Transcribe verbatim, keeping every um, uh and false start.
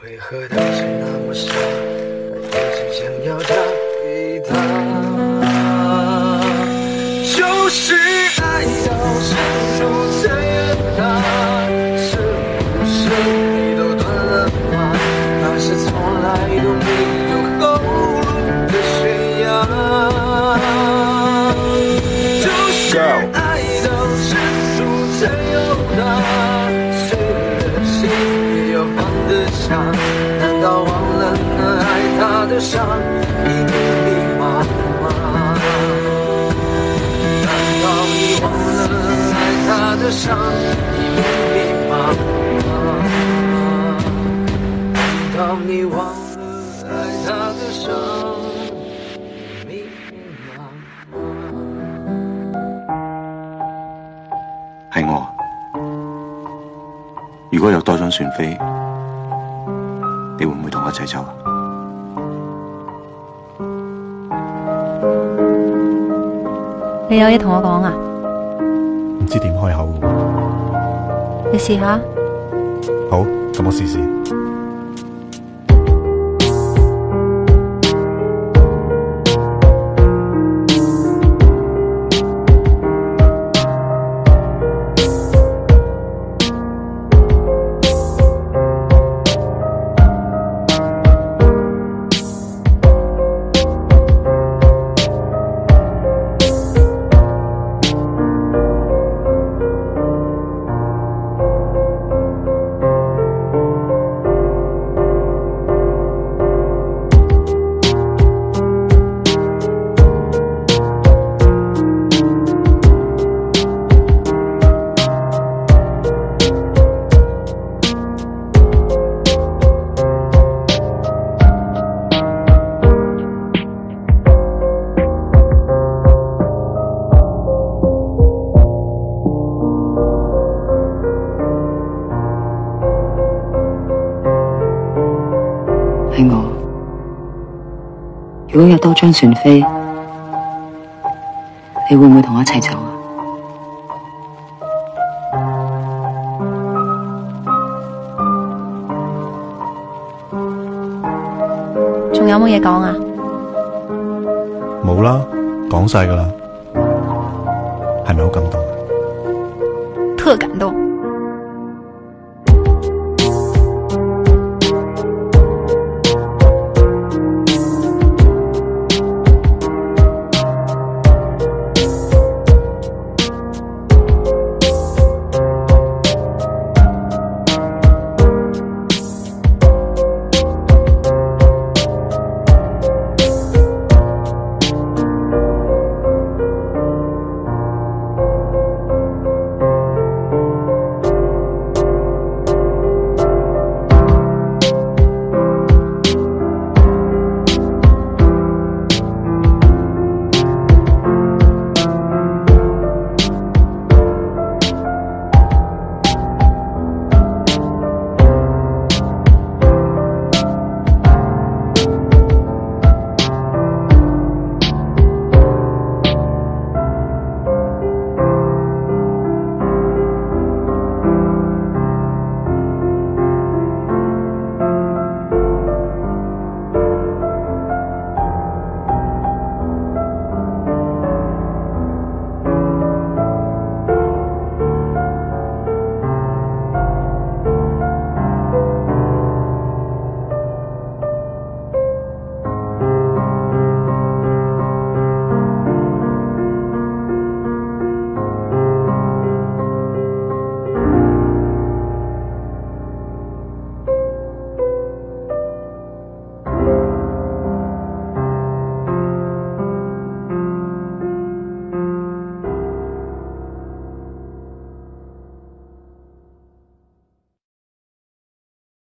为何当时那么傻，一直想要嫁给他，就是爱到深处才有他，是不是你都断了吗？那是从来都没有后路的悬崖，就是爱到深处才有他，碎了心也要放得下，难道忘了那爱他的伤已密密麻麻？难道你忘了爱他的伤已密密麻麻？难道你忘了爱他的伤已密密麻麻？ 係我。如果有多張船飛，你會唔會同我一齊走啊？ 你有嘢同我講啊？ 唔知點開口喎。 你試下。 好，咁我試試。 係我，如果有多張船飛，你會唔會同我一齊走啊？ 仲有冇嘢講啊？ 冇啦，講晒㗎啦，係咪好感動啊？ 特感動。